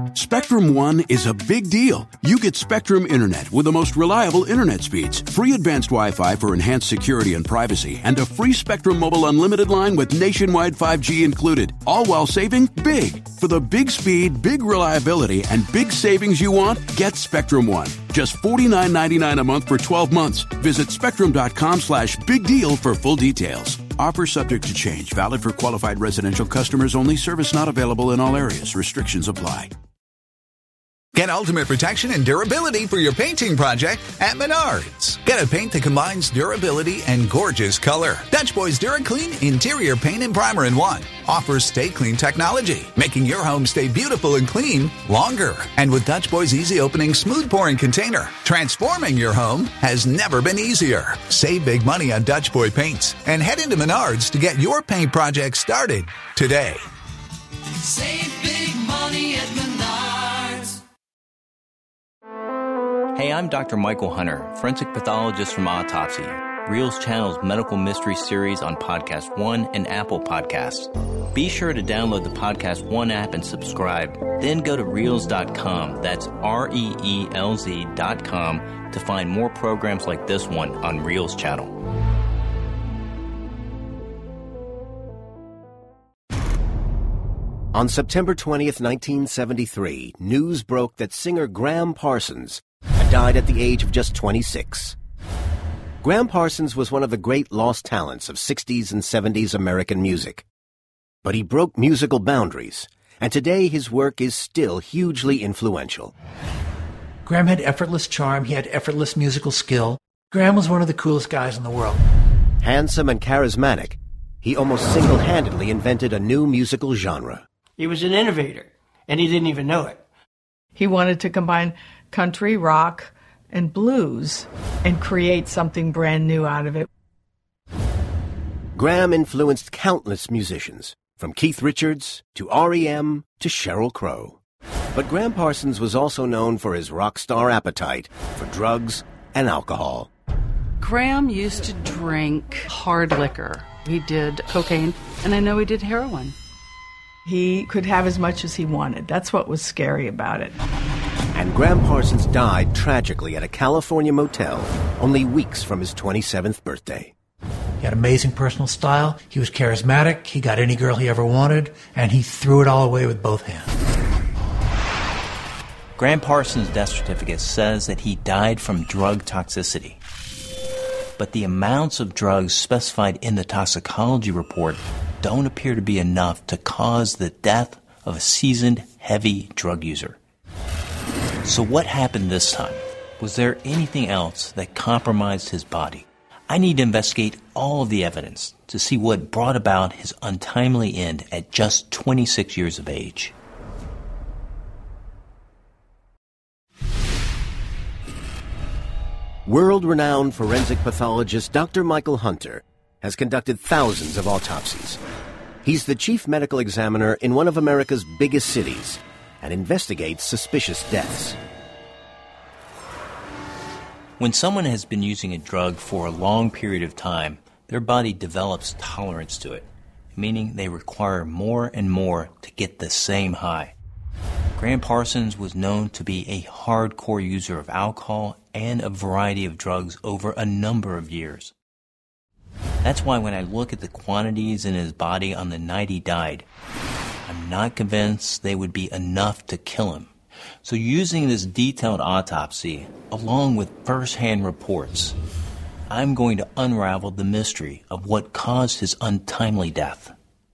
Spectrum One is a big deal. You get Spectrum Internet with the most reliable internet speeds, free advanced Wi-Fi for enhanced security and privacy, and a free Spectrum Mobile Unlimited line with nationwide 5G included, all while saving big. For the big speed, big reliability, and big savings you want, get Spectrum One. Just $49.99 a month for 12 months. Visit spectrum.com/big deal for full details. Offer subject to change. Valid for qualified residential customers only. Service not available in all areas. Restrictions apply. Get ultimate protection and durability for your painting project at Menards. Get a paint that combines durability and gorgeous color. Dutch Boys DuraClean Interior Paint and Primer in One offers Stay Clean technology, making your home stay beautiful and clean longer. And with Dutch Boys Easy Opening Smooth Pouring Container, transforming your home has never been easier. Save big money on Dutch Boy paints and head into Menards to get your paint project started today. Save big money at Menards. Hey, I'm Dr. Michael Hunter, forensic pathologist from Autopsy, Reel's Channel's medical mystery series on Podcast One and Apple Podcasts. Be sure to download the Podcast One app and subscribe. Then go to Reelz.com, that's REELZ.com, to find more programs like this one on Reel's Channel. On September 20th, 1973, news broke that singer Graham Parsons had died at the age of just 26. Graham Parsons was one of the great lost talents of 60s and 70s American music. But he broke musical boundaries, and today his work is still hugely influential. Graham had effortless charm, he had effortless musical skill. Graham was one of the coolest guys in the world. Handsome and charismatic, he almost single-handedly invented a new musical genre. He was an innovator, and he didn't even know it. He wanted to combine country, rock, and blues and create something brand new out of it. Graham influenced countless musicians, from Keith Richards to R.E.M. to Sheryl Crow. But Graham Parsons was also known for his rock star appetite for drugs and alcohol. Graham used to drink hard liquor. He did cocaine, and I know he did heroin. He could have as much as he wanted. That's what was scary about it. And Graham Parsons died tragically at a California motel only weeks from his 27th birthday. He had amazing personal style, he was charismatic, he got any girl he ever wanted, and he threw it all away with both hands. Graham Parsons' death certificate says that he died from drug toxicity. But the amounts of drugs specified in the toxicology report don't appear to be enough to cause the death of a seasoned, heavy drug user. So what happened this time? Was there anything else that compromised his body? I need to investigate all of the evidence to see what brought about his untimely end at just 26 years of age. World-renowned forensic pathologist Dr. Michael Hunter has conducted thousands of autopsies. He's the chief medical examiner in one of America's biggest cities and investigates suspicious deaths. When someone has been using a drug for a long period of time, their body develops tolerance to it, meaning they require more and more to get the same high. Graham Parsons was known to be a hardcore user of alcohol and a variety of drugs over a number of years. That's why when I look at the quantities in his body on the night he died, I'm not convinced they would be enough to kill him. So using this detailed autopsy, along with first-hand reports, I'm going to unravel the mystery of what caused his untimely death.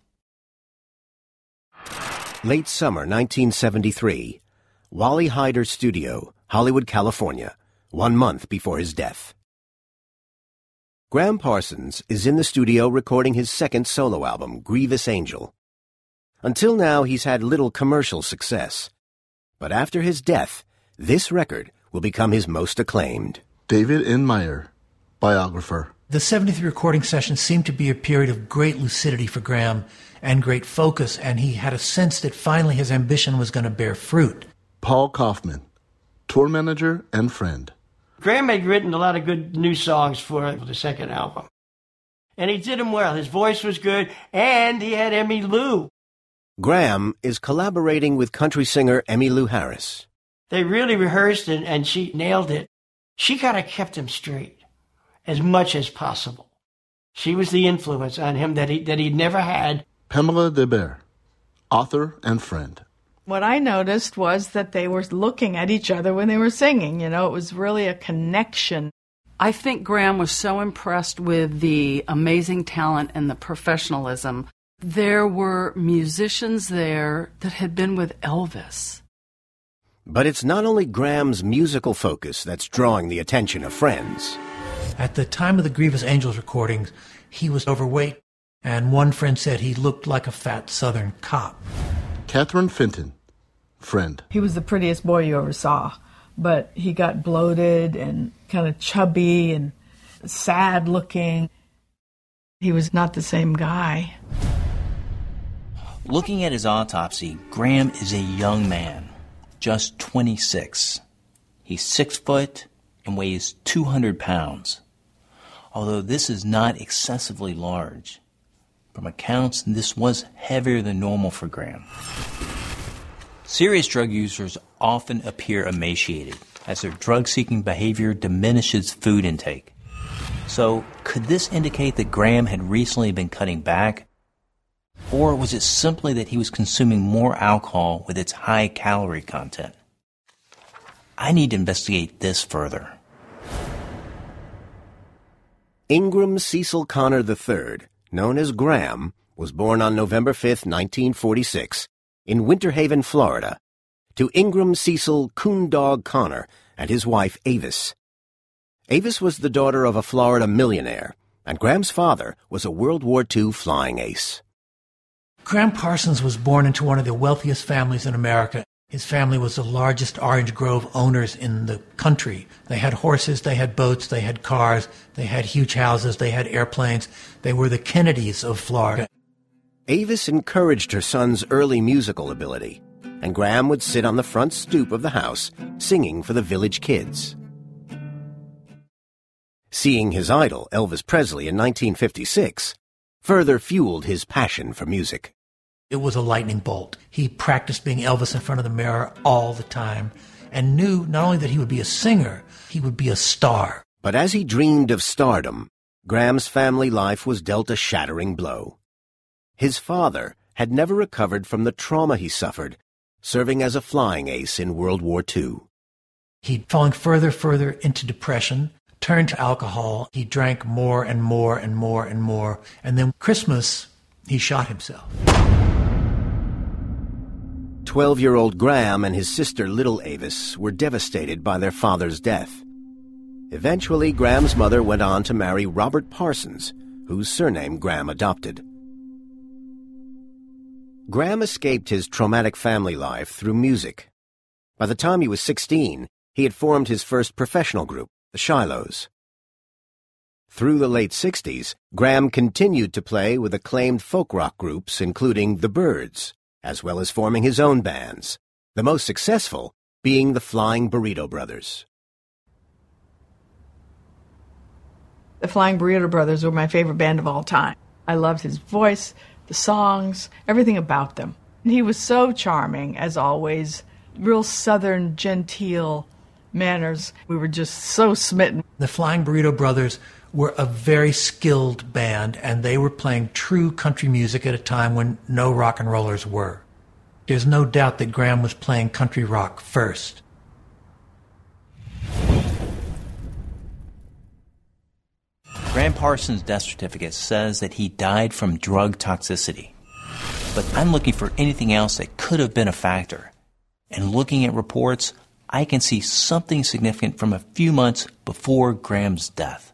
Late summer 1973, Wally Heider's studio, Hollywood, California, 1 month before his death. Graham Parsons is in the studio recording his second solo album, Grievous Angel. Until now, he's had little commercial success. But after his death, this record will become his most acclaimed. David N. Meyer, biographer. The 73 recording session seemed to be a period of great lucidity for Graham and great focus, and he had a sense that finally his ambition was going to bear fruit. Paul Kaufman, tour manager and friend. Graham had written a lot of good new songs for the second album. And he did them well. His voice was good, and he had Emmylou. Graham is collaborating with country singer Emmylou Harris. They really rehearsed and she nailed it. She kind of kept him straight as much as possible. She was the influence on him that he'd never had. Pamela DeBear, author and friend. What I noticed was that they were looking at each other when they were singing. You know, it was really a connection. I think Graham was so impressed with the amazing talent and the professionalism. There were musicians there that had been with Elvis. But it's not only Graham's musical focus that's drawing the attention of friends. At the time of the Grievous Angels recordings, he was overweight, and one friend said he looked like a fat Southern cop. Catherine Fenton, friend. He was the prettiest boy you ever saw, but he got bloated and kind of chubby and sad looking. He was not the same guy. Looking at his autopsy, Graham is a young man, just 26. He's 6 foot and weighs 200 pounds. Although this is not excessively large, from accounts, this was heavier than normal for Graham. Serious drug users often appear emaciated, as their drug-seeking behavior diminishes food intake. So, could this indicate that Graham had recently been cutting back? Or was it simply that he was consuming more alcohol with its high calorie content? I need to investigate this further. Ingram Cecil Connor III, known as Graham, was born on November 5, 1946, in Winter Haven, Florida, to Ingram Cecil Coondog Connor and his wife Avis. Avis was the daughter of a Florida millionaire, and Graham's father was a World War II flying ace. Graham Parsons was born into one of the wealthiest families in America. His family was the largest orange grove owners in the country. They had horses, they had boats, they had cars, they had huge houses, they had airplanes. They were the Kennedys of Florida. Avis encouraged her son's early musical ability, and Graham would sit on the front stoop of the house singing for the village kids. Seeing his idol, Elvis Presley, in 1956, further fueled his passion for music. It was a lightning bolt. He practiced being Elvis in front of the mirror all the time and knew not only that he would be a singer, he would be a star. But as he dreamed of stardom, Graham's family life was dealt a shattering blow. His father had never recovered from the trauma he suffered, serving as a flying ace in World War II. He'd fallen further into depression, turned to alcohol. He drank more and more and more and more. And then Christmas, he shot himself. 12-year-old Graham and his sister Little Avis were devastated by their father's death. Eventually, Graham's mother went on to marry Robert Parsons, whose surname Graham adopted. Graham escaped his traumatic family life through music. By the time he was 16, he had formed his first professional group, the Shilohs. Through the late 60s, Graham continued to play with acclaimed folk rock groups including The Byrds, as well as forming his own bands, the most successful being the Flying Burrito Brothers. The Flying Burrito Brothers were my favorite band of all time. I loved his voice, the songs, everything about them. He was so charming, as always, real southern, genteel manners. We were just so smitten. The Flying Burrito Brothers were a very skilled band, and they were playing true country music at a time when no rock and rollers were. There's no doubt that Graham was playing country rock first. Graham Parsons' death certificate says that he died from drug toxicity. But I'm looking for anything else that could have been a factor. And looking at reports, I can see something significant from a few months before Graham's death.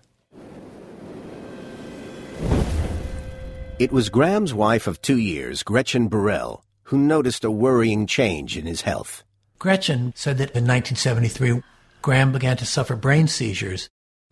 It was Graham's wife of 2 years, Gretchen Burrell, who noticed a worrying change in his health. Gretchen said that in 1973, Graham began to suffer brain seizures.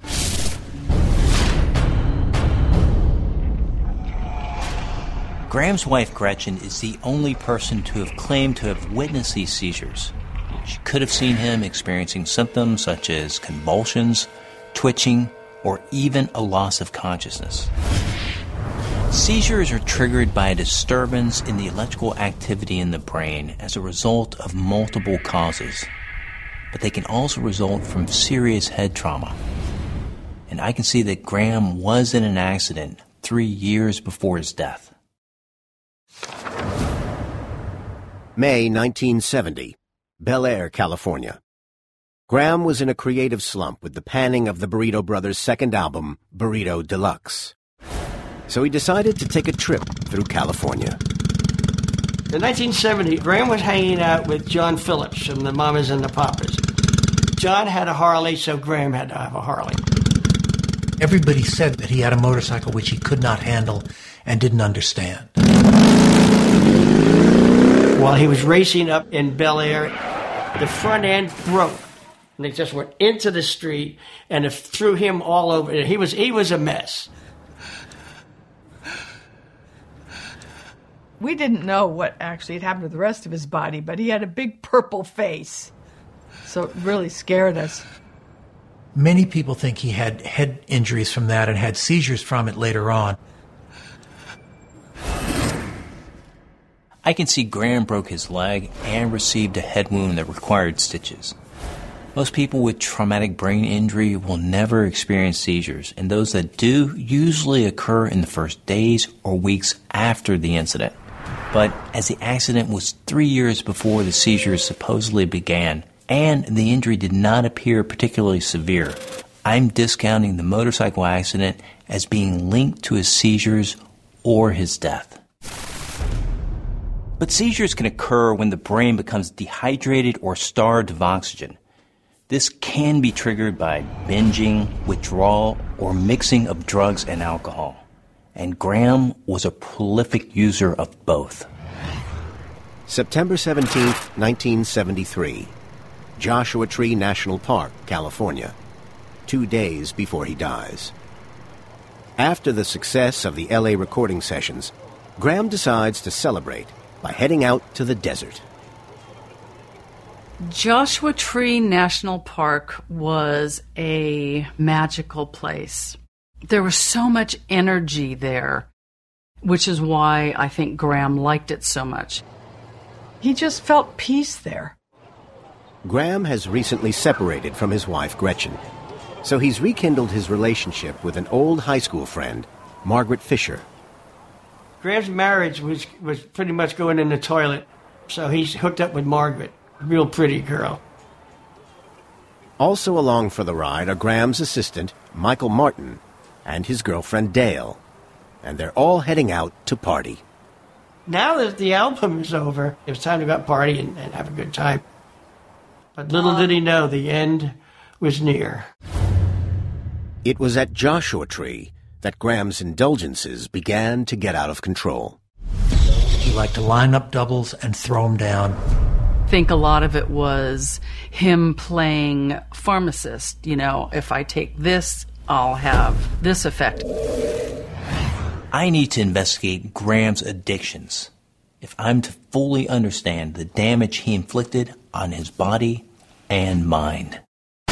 Graham's wife, Gretchen, is the only person to have claimed to have witnessed these seizures. She could have seen him experiencing symptoms such as convulsions, twitching, or even a loss of consciousness. Seizures are triggered by a disturbance in the electrical activity in the brain as a result of multiple causes. But they can also result from serious head trauma. And I can see that Graham was in an accident 3 years before his death. May 1970, Bel Air, California. Graham was in a creative slump with the panning of the Burrito Brothers' second album, Burrito Deluxe. So he decided to take a trip through California. In 1970, Graham was hanging out with John Phillips from the Mamas and the Papas. John had a Harley, so Graham had to have a Harley. Everybody said that he had a motorcycle which he could not handle and didn't understand. While he was racing up in Bel Air, the front end broke. And it just went into the street, and it threw him all over. He was a mess. We didn't know what actually had happened to the rest of his body, but he had a big purple face. So it really scared us. Many people think he had head injuries from that and had seizures from it later on. I can see Graham broke his leg and received a head wound that required stitches. Most people with traumatic brain injury will never experience seizures, and those that do usually occur in the first days or weeks after the incident. But as the accident was 3 years before the seizures supposedly began, and the injury did not appear particularly severe, I'm discounting the motorcycle accident as being linked to his seizures or his death. But seizures can occur when the brain becomes dehydrated or starved of oxygen. This can be triggered by binging, withdrawal, or mixing of drugs and alcohol. And Graham was a prolific user of both. September 17, 1973. Joshua Tree National Park, California. 2 days before he dies. After the success of the LA recording sessions, Graham decides to celebrate by heading out to the desert. Joshua Tree National Park was a magical place. There was so much energy there, which is why I think Graham liked it so much. He just felt peace there. Graham has recently separated from his wife, Gretchen, so he's rekindled his relationship with an old high school friend, Margaret Fisher. Graham's marriage was pretty much going in the toilet, so he's hooked up with Margaret, a real pretty girl. Also along for the ride are Graham's assistant, Michael Martin, and his girlfriend, Dale, and they're all heading out to party. Now that the album is over, it was time to go out party and have a good time. But little did he know, the end was near. It was at Joshua Tree that Graham's indulgences began to get out of control. He liked to line up doubles and throw them down. I think a lot of it was him playing pharmacist. You know, if I take this, I'll have this effect. I need to investigate Graham's addictions if I'm to fully understand the damage he inflicted on his body and mind.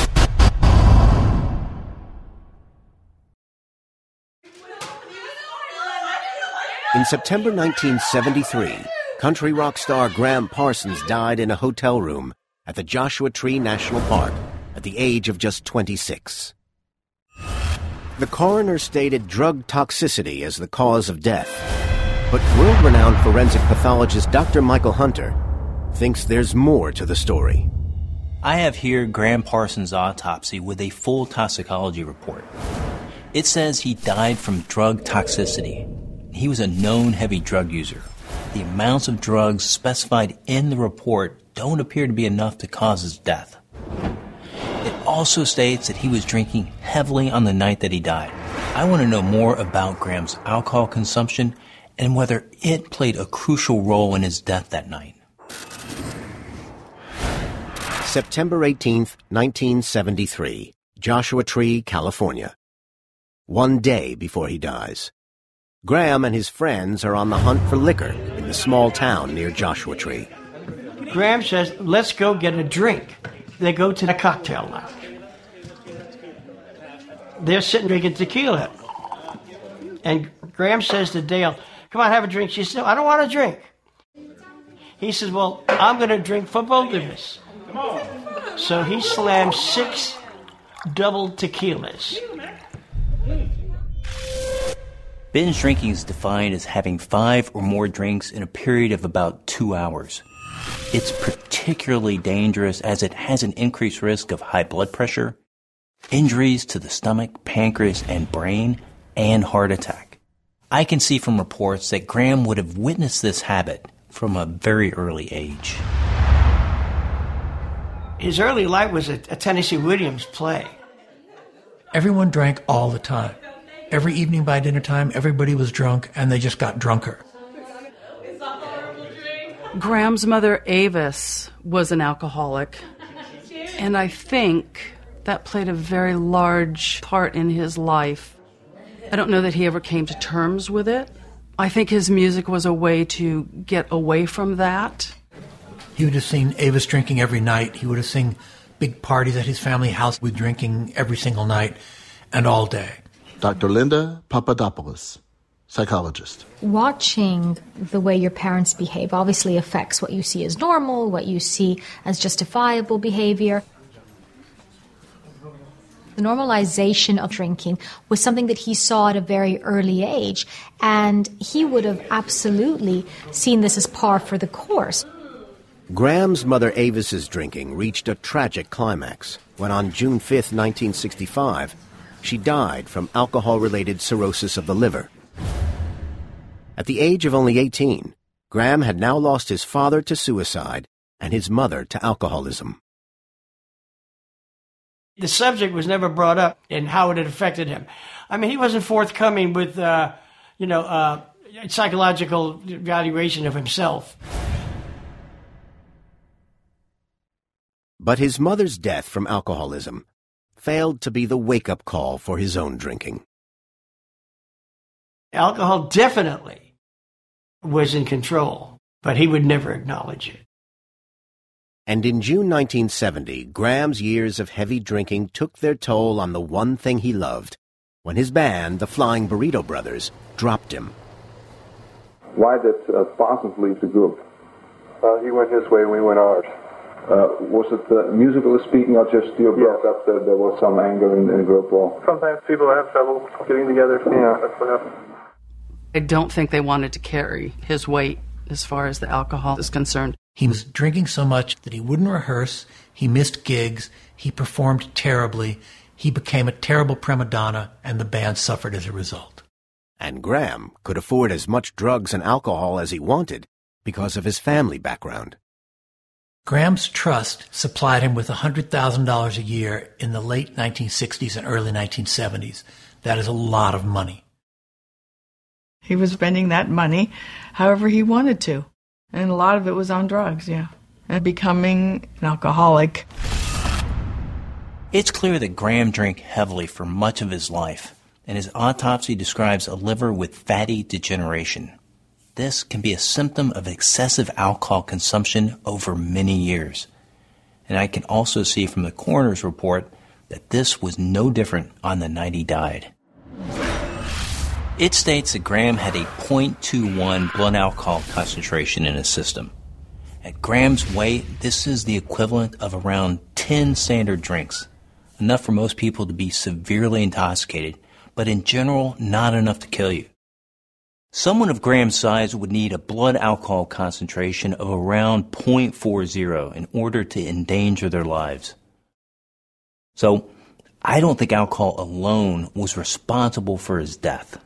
In September 1973, country rock star Graham Parsons died in a hotel room at the Joshua Tree National Park at the age of just 26. The coroner stated drug toxicity as the cause of death, but world-renowned forensic pathologist Dr. Michael Hunter thinks there's more to the story. I have here Graham Parsons' autopsy with a full toxicology report. It says he died from drug toxicity. He was a known heavy drug user. The amounts of drugs specified in the report don't appear to be enough to cause his death. It also states that he was drinking heavily on the night that he died. I want to know more about Graham's alcohol consumption and whether it played a crucial role in his death that night. September 18th, 1973, Joshua Tree, California. 1 day before he dies. Graham and his friends are on the hunt for liquor in the small town near Joshua Tree. Graham says, let's go get a drink. They go to the cocktail lounge. They're sitting drinking tequila. And Graham says to Dale, come on, have a drink. She said, I don't want to drink. He says, well, I'm going to drink for both of us. So he slammed 6 double tequilas. Binge drinking is defined as having 5 or more drinks in a period of about 2 hours. It's particularly dangerous as it has an increased risk of high blood pressure, injuries to the stomach, pancreas, and brain, and heart attack. I can see from reports that Graham would have witnessed this habit from a very early age. His early life was a Tennessee Williams play. Everyone drank all the time. Every evening by dinner time, everybody was drunk, and they just got drunker. Graham's mother, Avis, was an alcoholic, and I think that played a very large part in his life. I don't know that he ever came to terms with it. I think his music was a way to get away from that. He would have seen Avis drinking every night. He would have seen big parties at his family house with drinking every single night and all day. Dr. Linda Papadopoulos, psychologist. Watching the way your parents behave obviously affects what you see as normal, what you see as justifiable behavior. The normalization of drinking was something that he saw at a very early age, and he would have absolutely seen this as par for the course. Graham's mother Avis's drinking reached a tragic climax when on June 5, 1965, she died from alcohol-related cirrhosis of the liver. At the age of only 18, Graham had now lost his father to suicide and his mother to alcoholism. The subject was never brought up and how it had affected him. I mean, he wasn't forthcoming with, psychological evaluation of himself. But his mother's death from alcoholism failed to be the wake-up call for his own drinking. Alcohol definitely was in control, but he would never acknowledge it. And in June 1970, Graham's years of heavy drinking took their toll on the one thing he loved, when his band, the Flying Burrito Brothers, dropped him. Why did Parsons leave the group? He went his way, we went ours. Was it musically speaking, or just you brought up that there was some anger in the group? Or sometimes people have trouble getting together. Yeah, that's what happened. I don't think they wanted to carry his weight as far as the alcohol is concerned. He was drinking so much that he wouldn't rehearse, he missed gigs, he performed terribly, he became a terrible prima donna, and the band suffered as a result. And Graham could afford as much drugs and alcohol as he wanted because of his family background. Graham's trust supplied him with $100,000 a year in the late 1960s and early 1970s. That is a lot of money. He was spending that money however he wanted to. And a lot of it was on drugs, yeah. And becoming an alcoholic. It's clear that Graham drank heavily for much of his life, and his autopsy describes a liver with fatty degeneration. This can be a symptom of excessive alcohol consumption over many years. And I can also see from the coroner's report that this was no different on the night he died. It states that Graham had a 0.21 blood alcohol concentration in his system. At Graham's weight, this is the equivalent of around 10 standard drinks, enough for most people to be severely intoxicated, but in general, not enough to kill you. Someone of Graham's size would need a blood alcohol concentration of around 0.40 in order to endanger their lives. So, I don't think alcohol alone was responsible for his death.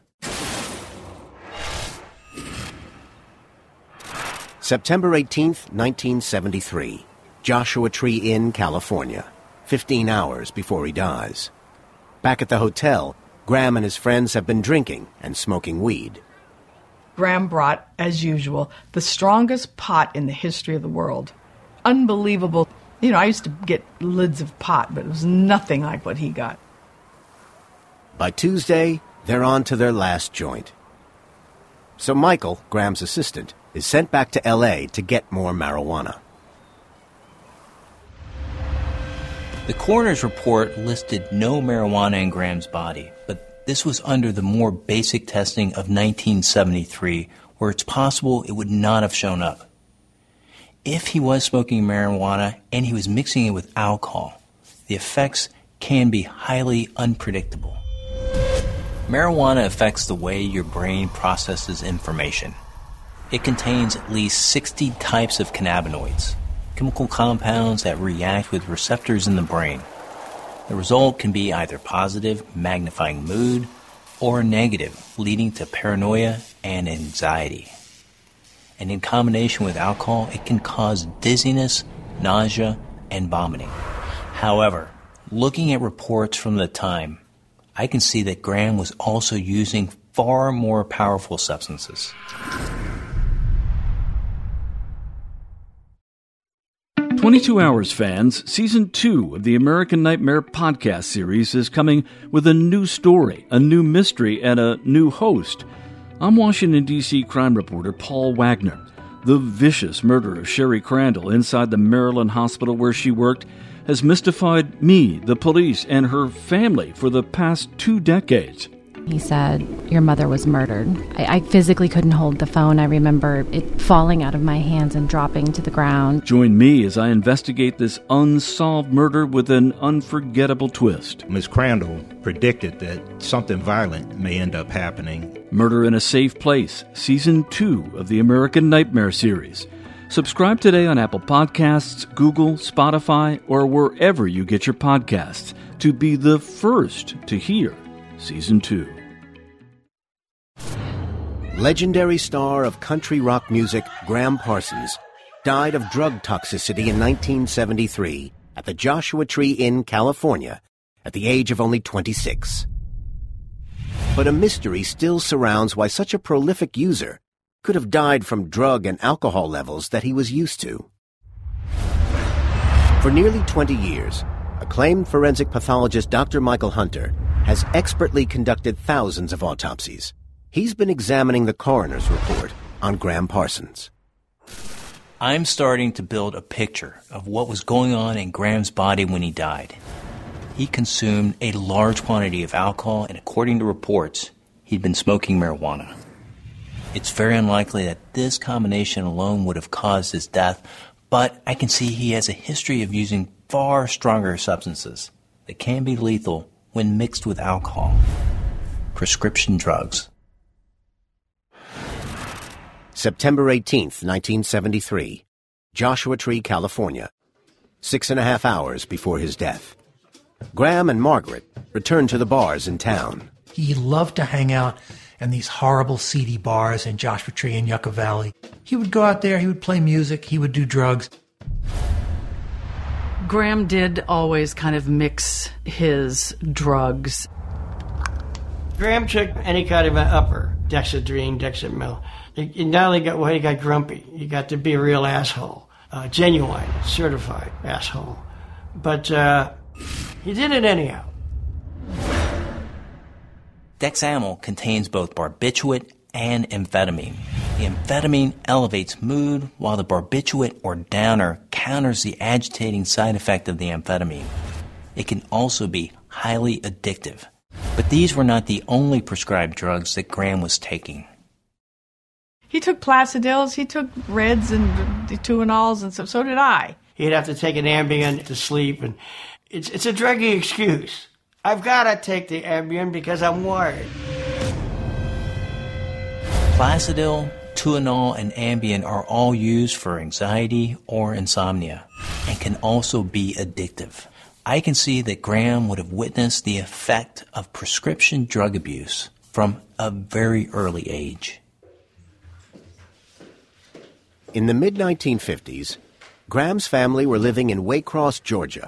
September 18th, 1973, Joshua Tree Inn, California, 15 hours before he dies. Back at the hotel, Graham and his friends have been drinking and smoking weed. Graham brought, as usual, the strongest pot in the history of the world. Unbelievable. You know, I used to get lids of pot, but it was nothing like what he got. By Tuesday, they're on to their last joint. So Michael, Graham's assistant, is sent back to L.A. to get more marijuana. The coroner's report listed no marijuana in Graham's body, but This was under the more basic testing of 1973, where it's possible it would not have shown up. If he was smoking marijuana and he was mixing it with alcohol, the effects can be highly unpredictable. Marijuana affects the way your brain processes information. It contains at least 60 types of cannabinoids, chemical compounds that react with receptors in the brain. The result can be either positive, magnifying mood, or negative, leading to paranoia and anxiety. And in combination with alcohol, it can cause dizziness, nausea, and vomiting. However, looking at reports from the time, I can see that Graham was also using far more powerful substances. 22 Hours fans, Season 2 of the American Nightmare podcast series is coming with a new story, a new mystery, and a new host. I'm Washington, D.C. crime reporter Paul Wagner. The vicious murder of Sherry Crandall inside the Maryland hospital where she worked has mystified me, the police, and her family for the past 2 decades. He said, "Your mother was murdered." I physically couldn't hold the phone. I remember it falling out of my hands and dropping to the ground. Join me as I investigate this unsolved murder with an unforgettable twist. Ms. Crandall predicted that something violent may end up happening. Murder in a Safe Place, Season 2 of the American Nightmare series. Subscribe today on Apple Podcasts, Google, Spotify, or wherever you get your podcasts to be the first to hear Season 2. Legendary star of country rock music Graham Parsons died of drug toxicity in 1973 at the Joshua Tree Inn, California, at the age of only 26. But a mystery still surrounds why such a prolific user could have died from drug and alcohol levels that he was used to. For nearly 20 years, acclaimed forensic pathologist Dr. Michael Hunter has expertly conducted thousands of autopsies. He's been examining the coroner's report on Graham Parsons. I'm starting to build a picture of what was going on in Graham's body when he died. He consumed a large quantity of alcohol, and according to reports, he'd been smoking marijuana. It's very unlikely that this combination alone would have caused his death, but I can see he has a history of using far stronger substances that can be lethal when mixed with alcohol. Prescription drugs. September 18th, 1973, Joshua Tree, California, 6.5 hours before his death. Graham and Margaret returned to the bars in town. He loved to hang out in these horrible, seedy bars in Joshua Tree and Yucca Valley. He would go out there, he would play music, he would do drugs. Graham did always kind of mix his drugs. Graham took any kind of an upper, Dexedrine, Dexamyl. He not only got, he got grumpy, he got to be a real asshole, genuine, certified asshole. But he did it anyhow. Dexamyl contains both barbiturate and amphetamine. The amphetamine elevates mood, while the barbiturate or downer counters the agitating side effect of the amphetamine. It can also be highly addictive. But these were not the only prescribed drugs that Graham was taking. He took Placidils, he took Reds and Tuinals, and so did I. He'd have to take an Ambien to sleep, and it's a druggy excuse. I've got to take the Ambien because I'm worried. Placidil, Tuinal, and Ambien are all used for anxiety or insomnia and can also be addictive. I can see that Graham would have witnessed the effect of prescription drug abuse from a very early age. In the mid-1950s, Graham's family were living in Waycross, Georgia.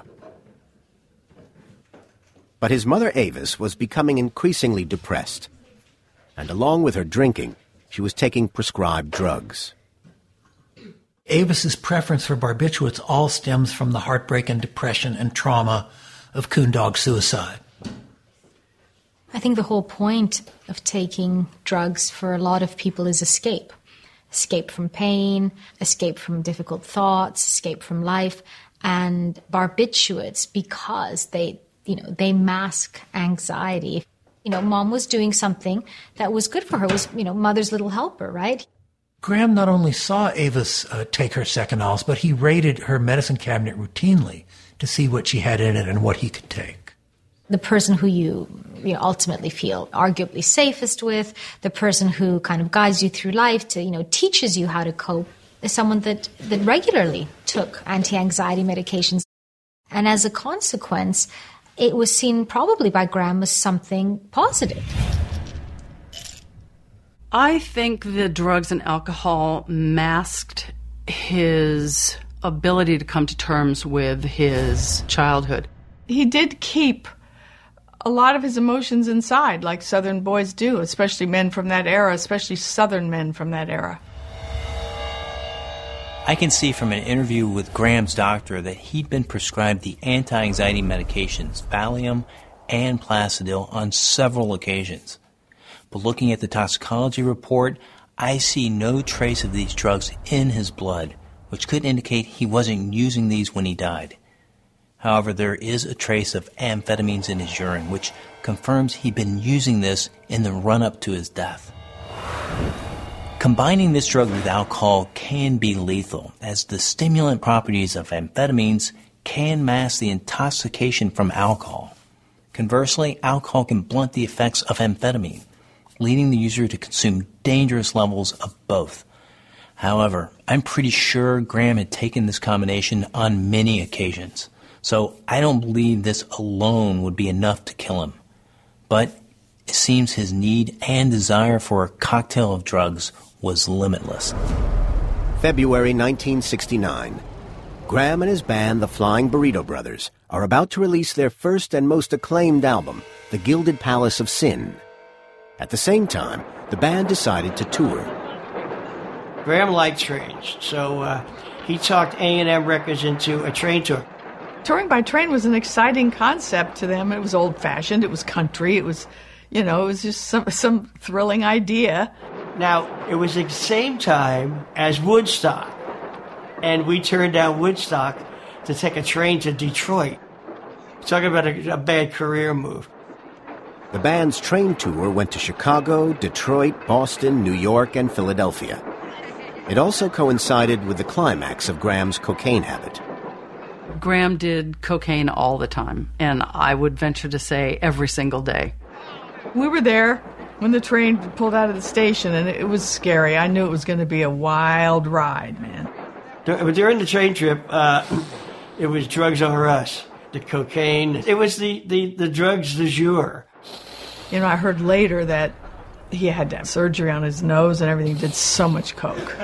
But his mother, Avis, was becoming increasingly depressed. And along with her drinking, she was taking prescribed drugs. Avis's preference for barbiturates all stems from the heartbreak and depression and trauma of coon dog suicide. I think the whole point of taking drugs for a lot of people is escape. Escape from pain, escape from difficult thoughts, escape from life. And barbiturates, because they mask anxiety. Mom was doing something that was good for her, was, mother's little helper, right? Graham not only saw Avis take her Secanols, but he raided her medicine cabinet routinely to see what she had in it and what he could take. The person who you ultimately feel arguably safest with, the person who kind of guides you through life to, teaches you how to cope, is someone that regularly took anti-anxiety medications. And as a consequence, it was seen probably by Graham as something positive. I think the drugs and alcohol masked his ability to come to terms with his childhood. He did keep a lot of his emotions inside, like Southern boys do, especially men from that era, especially Southern men from that era. I can see from an interview with Graham's doctor that he'd been prescribed the anti-anxiety medications Valium and Placidil on several occasions. But looking at the toxicology report, I see no trace of these drugs in his blood, which could indicate he wasn't using these when he died. However, there is a trace of amphetamines in his urine, which confirms he'd been using this in the run-up to his death. Combining this drug with alcohol can be lethal, as the stimulant properties of amphetamines can mask the intoxication from alcohol. Conversely, alcohol can blunt the effects of amphetamine, leading the user to consume dangerous levels of both. However, I'm pretty sure Graham had taken this combination on many occasions, so I don't believe this alone would be enough to kill him. But it seems his need and desire for a cocktail of drugs was limitless. February 1969. Graham and his band, the Flying Burrito Brothers, are about to release their first and most acclaimed album, The Gilded Palace of Sin. At the same time, the band decided to tour. Graham liked trains, so he talked A&M Records into a train tour. Touring by train was an exciting concept to them. It was old-fashioned, it was country, it was, it was just some thrilling idea. Now, it was the same time as Woodstock, and we turned down Woodstock to take a train to Detroit. Talking about a bad career move. The band's train tour went to Chicago, Detroit, Boston, New York, and Philadelphia. It also coincided with the climax of Graham's cocaine habit. Graham did cocaine all the time, and I would venture to say every single day. We were there when the train pulled out of the station, and it was scary. I knew it was going to be a wild ride, man. During the train trip, it was drugs over us, the cocaine. It was the drugs du jour. I heard later that he had to have surgery on his nose and everything, did so much coke.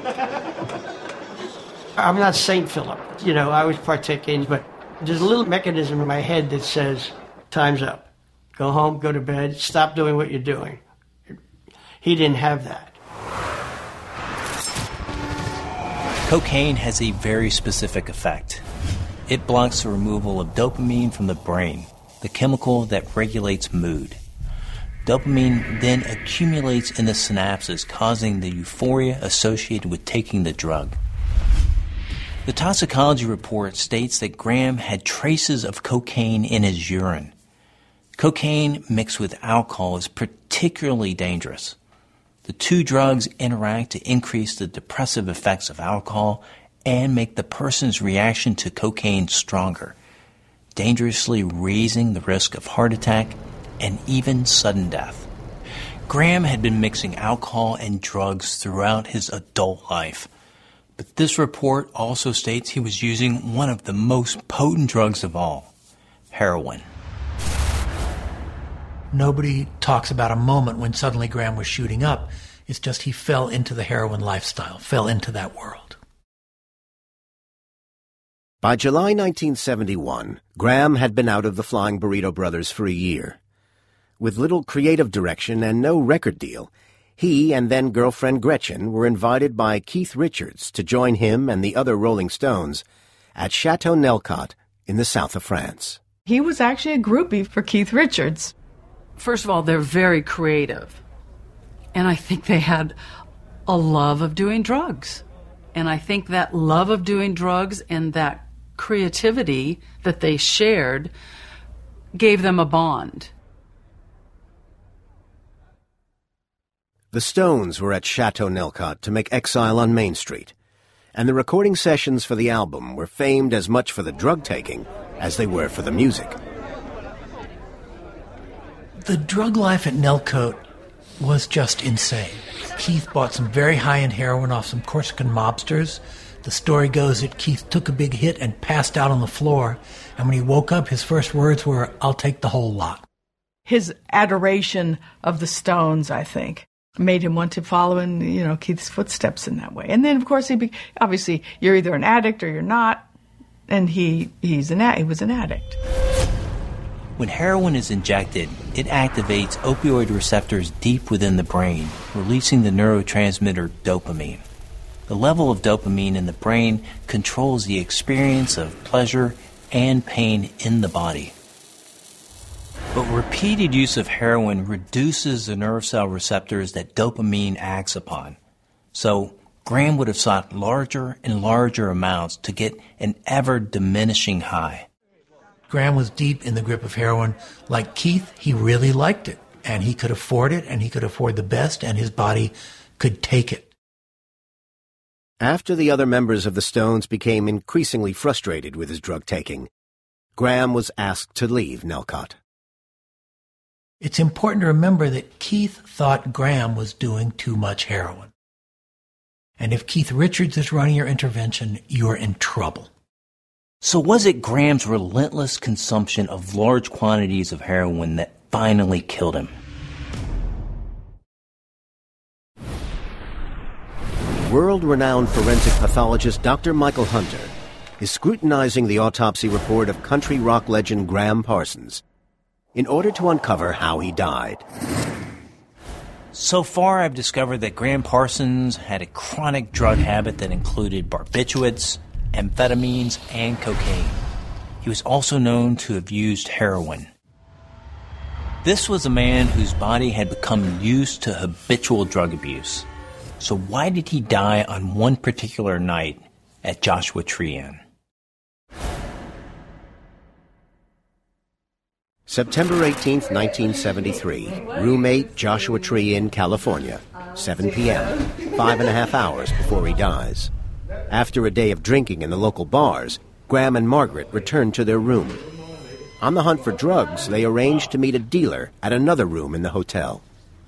I'm not St. Philip. I was partaking, but there's a little mechanism in my head that says, time's up. Go home, go to bed, stop doing what you're doing. He didn't have that. Cocaine has a very specific effect. It blocks the removal of dopamine from the brain, the chemical that regulates mood. Dopamine then accumulates in the synapses, causing the euphoria associated with taking the drug. The toxicology report states that Graham had traces of cocaine in his urine. Cocaine mixed with alcohol is particularly dangerous. The two drugs interact to increase the depressive effects of alcohol and make the person's reaction to cocaine stronger, dangerously raising the risk of heart attack and even sudden death. Graham had been mixing alcohol and drugs throughout his adult life, but this report also states he was using one of the most potent drugs of all, heroin. Nobody talks about a moment when suddenly Graham was shooting up. It's just he fell into the heroin lifestyle, fell into that world. By July 1971, Graham had been out of the Flying Burrito Brothers for a year. With little creative direction and no record deal, he and then-girlfriend Gretchen were invited by Keith Richards to join him and the other Rolling Stones at Chateau Nelcot in the south of France. He was actually a groupie for Keith Richards. First of all, they're very creative. And I think they had a love of doing drugs. And I think that love of doing drugs and that creativity that they shared gave them a bond. The Stones were at Chateau Nelcott to make Exile on Main Street, and the recording sessions for the album were famed as much for the drug-taking as they were for the music. The drug life at Nelcott was just insane. Keith bought some very high-end heroin off some Corsican mobsters. The story goes that Keith took a big hit and passed out on the floor, and when he woke up, his first words were, "I'll take the whole lot." His adoration of the Stones, I think, made him want to follow in, Keith's footsteps in that way. And then, of course, obviously, you're either an addict or you're not, and he was an addict. When heroin is injected, it activates opioid receptors deep within the brain, releasing the neurotransmitter dopamine. The level of dopamine in the brain controls the experience of pleasure and pain in the body. But repeated use of heroin reduces the nerve cell receptors that dopamine acts upon. So Graham would have sought larger and larger amounts to get an ever-diminishing high. Graham was deep in the grip of heroin. Like Keith, he really liked it, and he could afford it, and he could afford the best, and his body could take it. After the other members of the Stones became increasingly frustrated with his drug-taking, Graham was asked to leave Nelcott. It's important to remember that Keith thought Graham was doing too much heroin. And if Keith Richards is running your intervention, you're in trouble. So was it Graham's relentless consumption of large quantities of heroin that finally killed him? World-renowned forensic pathologist Dr. Michael Hunter is scrutinizing the autopsy report of country rock legend Graham Parsons in order to uncover how he died. So far, I've discovered that Graham Parsons had a chronic drug habit that included barbiturates, amphetamines, and cocaine. He was also known to have used heroin. This was a man whose body had become used to habitual drug abuse. So why did he die on one particular night at Joshua Tree Inn? September 18th, 1973, room 8, Joshua Tree Inn, California, 7 p.m., 5.5 hours before he dies. After a day of drinking in the local bars, Graham and Margaret returned to their room. On the hunt for drugs, they arranged to meet a dealer at another room in the hotel.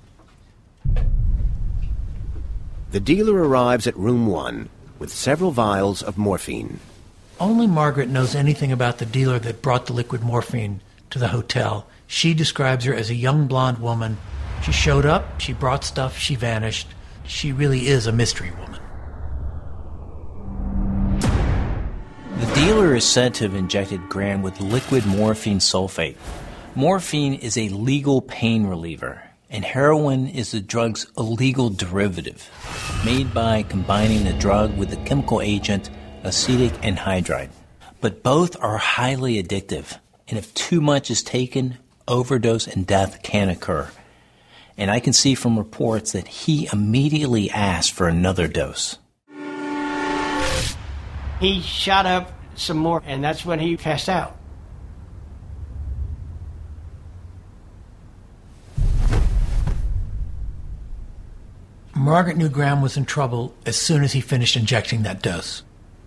The dealer arrives at room 1 with several vials of morphine. Only Margaret knows anything about the dealer that brought the liquid morphine to the hotel. She describes her as a young blonde woman. She showed up, she brought stuff, she vanished. She really is a mystery woman. The dealer is said to have injected Graham with liquid morphine sulfate. Morphine is a legal pain reliever, and heroin is the drug's illegal derivative, made by combining the drug with the chemical agent acetic anhydride. But both are highly addictive, and if too much is taken, overdose and death can occur. And I can see from reports that he immediately asked for another dose. He shot up some more, and that's when he passed out. Margaret knew Graham was in trouble as soon as he finished injecting that dose.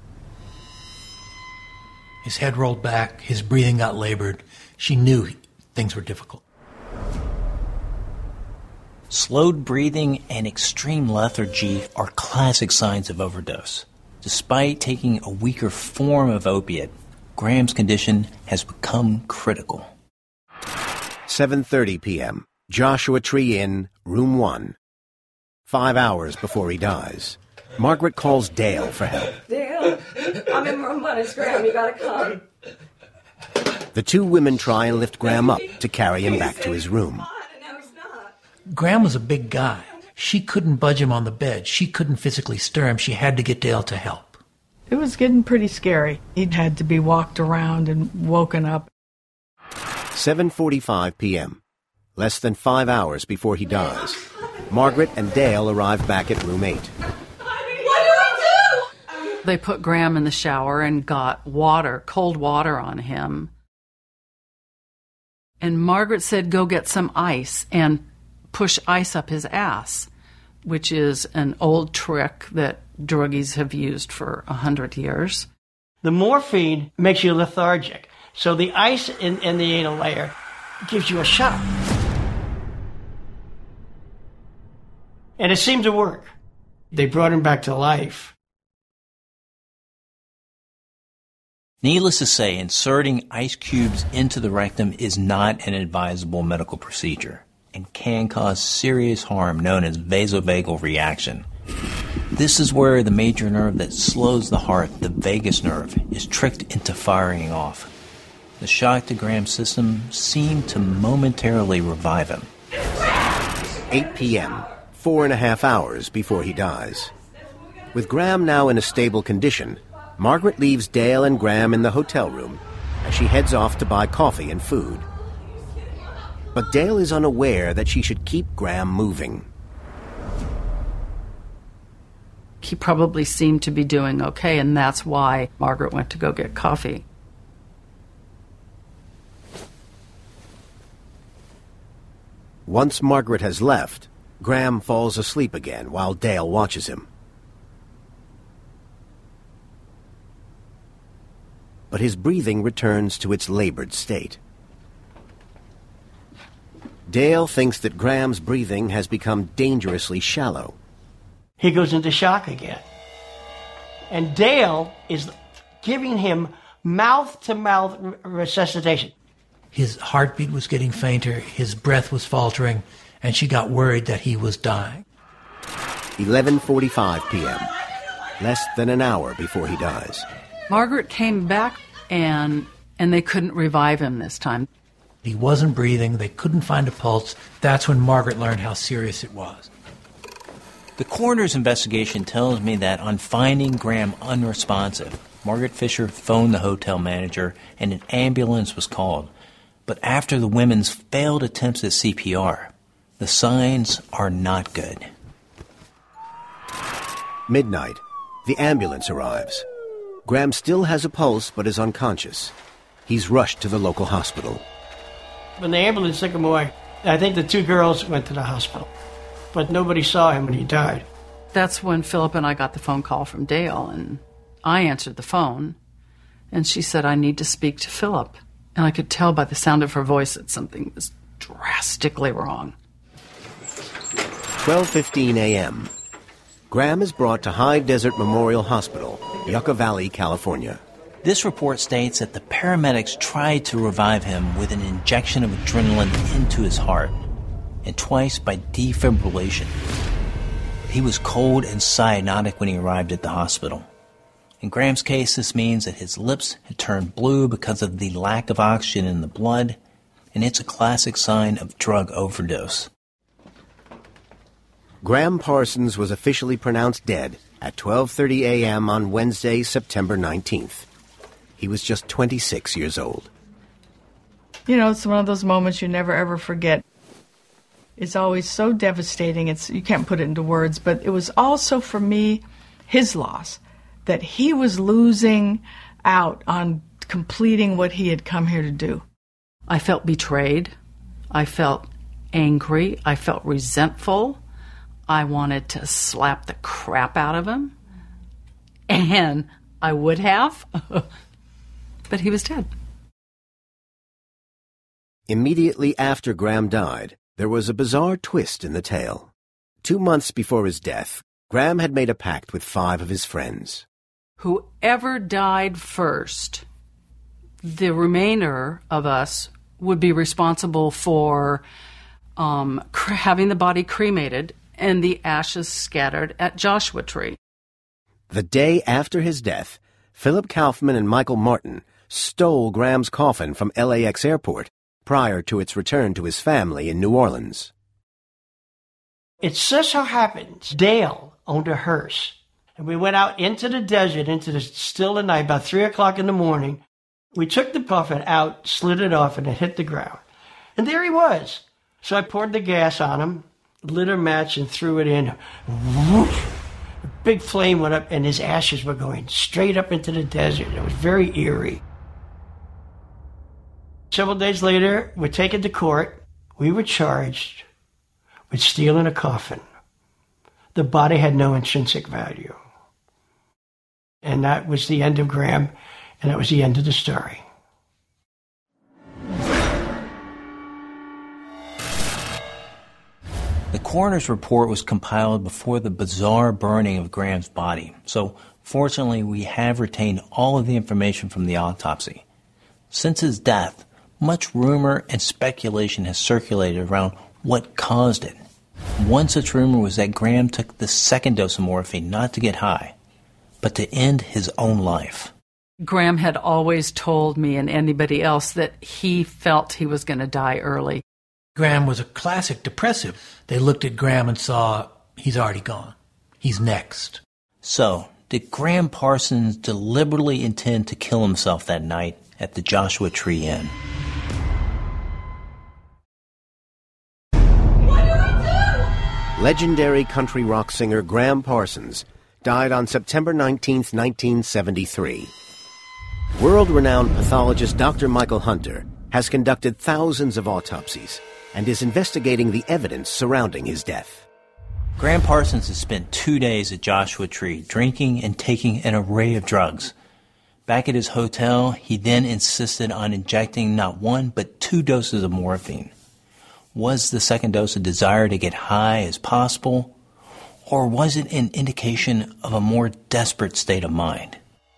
His head rolled back, his breathing got labored. She knew things were difficult. Slowed breathing and extreme lethargy are classic signs of overdose. Despite taking a weaker form of opiate, Graham's condition has become critical. 7:30 p.m., Joshua Tree Inn, room 1. 5 hours before he dies, Margaret calls Dale for help. Dale, I'm in room 1. It's Graham. You gotta come. The two women try and lift Graham up to carry him back to his room. Graham was a big guy. She couldn't budge him on the bed. She couldn't physically stir him. She had to get Dale to help. It was getting pretty scary. He'd had to be walked around and woken up. 7:45 p.m., less than 5 hours before he dies, Margaret and Dale arrive back at room 8. What do we do? They put Graham in the shower and got water, cold water on him. And Margaret said, go get some ice and push ice up his ass. which is an old trick that druggies have used for 100 years. The morphine makes you lethargic. So the ice in the anal layer gives you a shock. And it seemed to work. They brought him back to life. Needless to say, inserting ice cubes into the rectum is not an advisable medical procedure and can cause serious harm known as vasovagal reaction. This is where the major nerve that slows the heart, the vagus nerve, is tricked into firing off. The shock to Graham's system seemed to momentarily revive him. 8 p.m., 4.5 hours before he dies. With Graham now in a stable condition, Margaret leaves Dale and Graham in the hotel room as she heads off to buy coffee and food. But Dale is unaware that she should keep Graham moving. He probably seemed to be doing okay, and that's why Margaret went to go get coffee. Once Margaret has left, Graham falls asleep again while Dale watches him. But his breathing returns to its labored state. Dale thinks that Graham's breathing has become dangerously shallow. He goes into shock again. And Dale is giving him mouth-to-mouth resuscitation. His heartbeat was getting fainter, his breath was faltering, and she got worried that he was dying. 11:45 p.m., less than an hour before he dies. Margaret came back, and they couldn't revive him this time. He wasn't breathing, they couldn't find a pulse. That's when Margaret learned how serious it was. The coroner's investigation tells me that on finding Graham unresponsive, Margaret Fisher phoned the hotel manager and an ambulance was called. But after the women's failed attempts at CPR, the signs are not good. Midnight. The ambulance arrives. Graham still has a pulse but is unconscious. He's rushed to the local hospital. When the ambulance took him away, I think the two girls went to the hospital. But nobody saw him when he died. That's when Philip and I got the phone call from Dale, and I answered the phone, and she said, I need to speak to Philip. And I could tell by the sound of her voice that something was drastically wrong. 12:15 a.m. Graham is brought to High Desert Memorial Hospital, Yucca Valley, California. This report states that the paramedics tried to revive him with an injection of adrenaline into his heart, and twice by defibrillation. He was cold and cyanotic when he arrived at the hospital. In Graham's case, this means that his lips had turned blue because of the lack of oxygen in the blood, and it's a classic sign of drug overdose. Graham Parsons was officially pronounced dead at 12:30 a.m. on Wednesday, September 19th. He was just 26 years old. You know, it's one of those moments you never ever forget. It's always so devastating. You can't put it into words, but it was also for me his loss, that he was losing out on completing what he had come here to do. I felt betrayed. I felt angry. I felt resentful. I wanted to slap the crap out of him. And I would have. But he was dead. Immediately after Graham died, there was a bizarre twist in the tale. 2 months before his death, Graham had made a pact with 5 of his friends. Whoever died first, the remainder of us would be responsible for having the body cremated and the ashes scattered at Joshua Tree. The day after his death, Philip Kaufman and Michael Martin stole Graham's coffin from LAX airport prior to its return to his family in New Orleans. It just so happens Dale owned a hearse. And we went out into the desert, into the still of night, about 3 o'clock in the morning. We took the coffin out, slid it off, and it hit the ground. And there he was. So I poured the gas on him, lit a match, and threw it in. Whoosh! A big flame went up, and his ashes were going straight up into the desert. It was very eerie. Several days later, we're taken to court. We were charged with stealing a coffin the body had no intrinsic value. And that was the end of Graham, and that was the end of the story. The coroner's report was compiled before the bizarre burning of Graham's body, so fortunately we have retained all of the information from the autopsy. Since his death, much rumor and speculation has circulated around what caused it. One such rumor was that Graham took the second dose of morphine not to get high, but to end his own life. Graham had always told me and anybody else that he felt he was going to die early. Graham was a classic depressive. They looked at Graham and saw, he's already gone. He's next. So, did Graham Parsons deliberately intend to kill himself that night at the Joshua Tree Inn? Legendary country rock singer Graham Parsons died on September 19, 1973. World-renowned pathologist Dr. Michael Hunter has conducted thousands of autopsies and is investigating the evidence surrounding his death. Graham Parsons has spent 2 days at Joshua Tree drinking and taking an array of drugs. Back at his hotel, he then insisted on injecting not one but 2 doses of morphine. Was the second dose a desire to get high as possible, or was it an indication of a more desperate state of mind?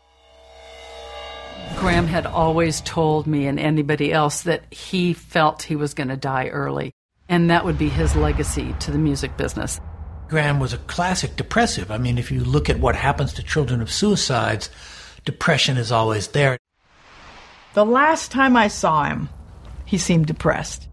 Graham had always told me and anybody else that he felt he was going to die early, and that would be his legacy to the music business. Graham was a classic depressive. I mean, if you look at what happens to children of suicides, depression is always there. The last time I saw him, he seemed depressed.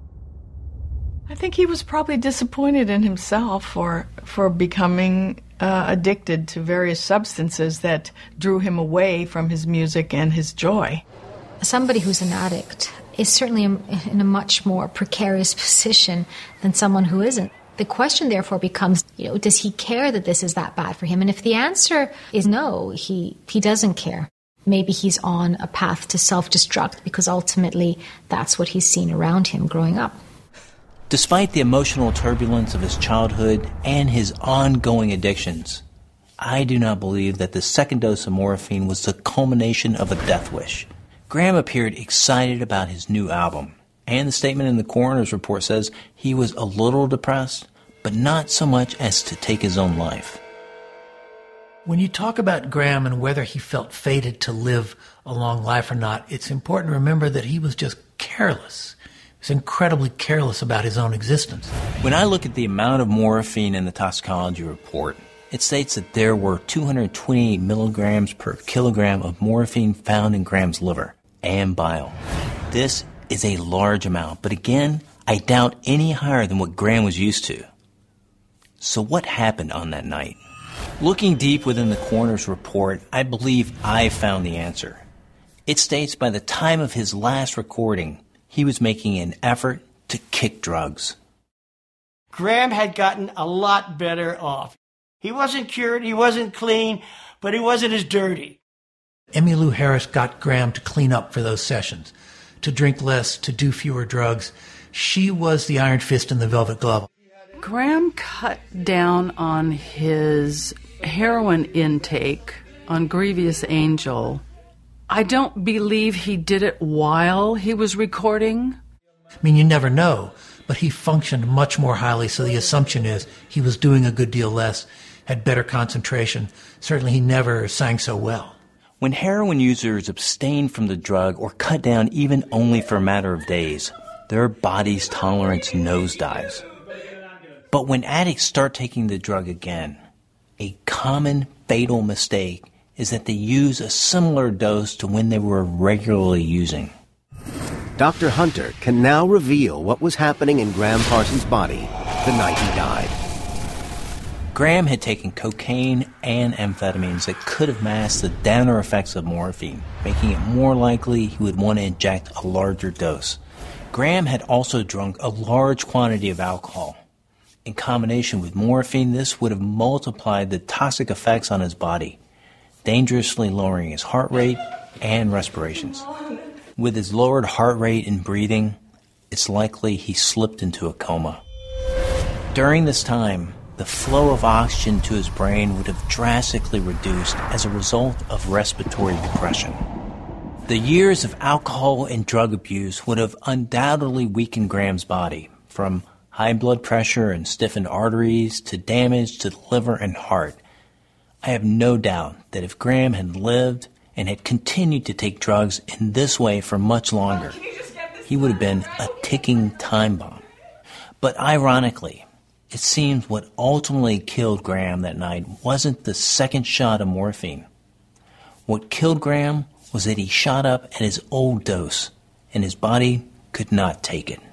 I think he was probably disappointed in himself for becoming addicted to various substances that drew him away from his music and his joy. Somebody who's an addict is certainly in a much more precarious position than someone who isn't. The question, therefore, becomes, does he care that this is that bad for him? And if the answer is no, he doesn't care. Maybe he's on a path to self-destruct because ultimately that's what he's seen around him growing up. Despite the emotional turbulence of his childhood and his ongoing addictions, I do not believe that the second dose of morphine was the culmination of a death wish. Graham appeared excited about his new album, and the statement in the coroner's report says he was a little depressed, but not so much as to take his own life. When you talk about Graham and whether he felt fated to live a long life or not, it's important to remember that he was just careless. He was incredibly careless about his own existence. When I look at the amount of morphine in the toxicology report, it states that there were 228 milligrams per kilogram of morphine found in Graham's liver and bile. This is a large amount, but again, I doubt any higher than what Graham was used to. So what happened on that night? Looking deep within the coroner's report, I believe I found the answer. It states by the time of his last recording, he was making an effort to kick drugs. Graham had gotten a lot better off. He wasn't cured, he wasn't clean, but he wasn't as dirty. Emmylou Harris got Graham to clean up for those sessions, to drink less, to do fewer drugs. She was the iron fist in the velvet glove. Graham cut down on his heroin intake on Grievous Angel. I don't believe he did it while he was recording. I mean, you never know, but he functioned much more highly, so the assumption is he was doing a good deal less, had better concentration. Certainly he never sang so well. When heroin users abstain from the drug or cut down even only for a matter of days, their body's tolerance nosedives. But when addicts start taking the drug again, a common fatal mistake is that they use a similar dose to when they were regularly using. Dr. Hunter can now reveal what was happening in Graham Parsons' body the night he died. Graham had taken cocaine and amphetamines that could have masked the downer effects of morphine, making it more likely he would want to inject a larger dose. Graham had also drunk a large quantity of alcohol. In combination with morphine, this would have multiplied the toxic effects on his body, dangerously lowering his heart rate and respirations. With his lowered heart rate and breathing, it's likely he slipped into a coma. During this time, the flow of oxygen to his brain would have drastically reduced as a result of respiratory depression. The years of alcohol and drug abuse would have undoubtedly weakened Graham's body, from high blood pressure and stiffened arteries to damage to the liver and heart. I have no doubt that if Graham had lived and had continued to take drugs in this way for much longer, he would have been a ticking time bomb. But ironically, it seems what ultimately killed Graham that night wasn't the second shot of morphine. What killed Graham was that he shot up at his old dose, and his body could not take it.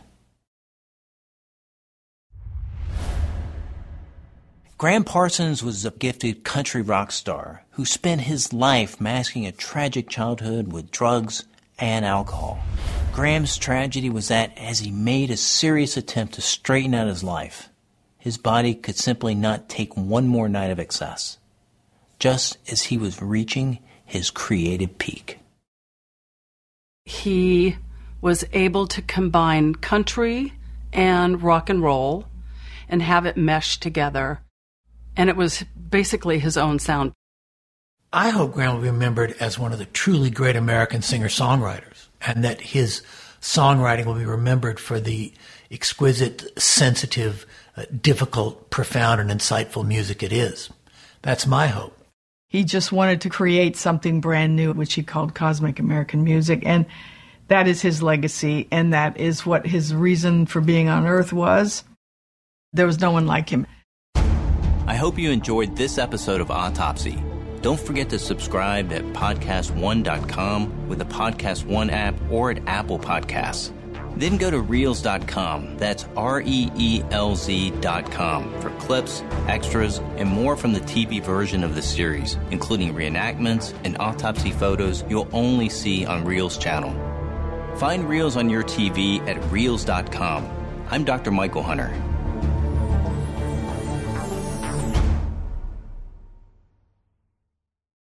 Graham Parsons was a gifted country rock star who spent his life masking a tragic childhood with drugs and alcohol. Graham's tragedy was that as he made a serious attempt to straighten out his life, his body could simply not take one more night of excess, just as he was reaching his creative peak. He was able to combine country and rock and roll and have it mesh together. And it was basically his own sound. I hope Graham will be remembered as one of the truly great American singer-songwriters, and that his songwriting will be remembered for the exquisite, sensitive, difficult, profound, and insightful music it is. That's my hope. He just wanted to create something brand new, which he called cosmic American music, and that is his legacy, and that is what his reason for being on Earth was. There was no one like him. I hope you enjoyed this episode of Autopsy. Don't forget to subscribe at podcastone.com with the Podcast One app or at Apple Podcasts. Then go to Reelz.com, that's REELZ.com, for clips, extras, and more from the TV version of the series, including reenactments and autopsy photos you'll only see on Reelz channel. Find Reelz on your TV at Reelz.com. I'm Dr. Michael Hunter.